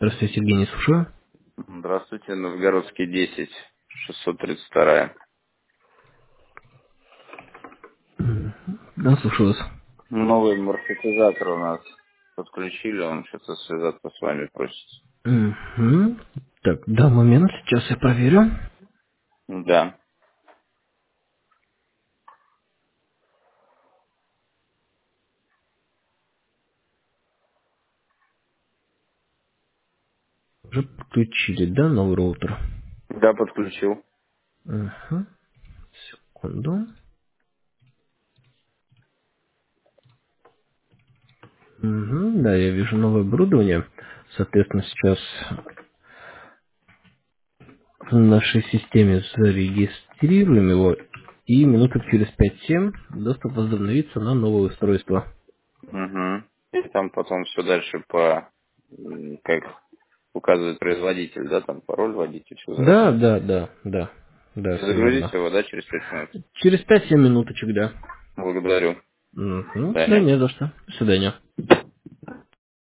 Здравствуйте, Евгений, слушаю. Здравствуйте, Новгородский 10, 632. Да, слушаю вас. Новый маршрутизатор у нас подключили, он что-то связаться с вами просит. Мгм. Так, да, момент, сейчас я проверю. Да. Уже подключили, да, новый роутер? Да, подключил. Угу. Секунду. Угу, да, я вижу новое оборудование. Соответственно, сейчас в нашей системе зарегистрируем его, и минуток через 5-7 доступ возобновится на новое устройство. Угу. И там потом все дальше по, как указывает производитель, да, там пароль вводить и все Да, загружать. да, да, да. Да, все Загрузить верно. его, да, через 5 минут. Через 5-7 минуточек, да. Благодарю. Угу, да, Таня. не за что. До свидания.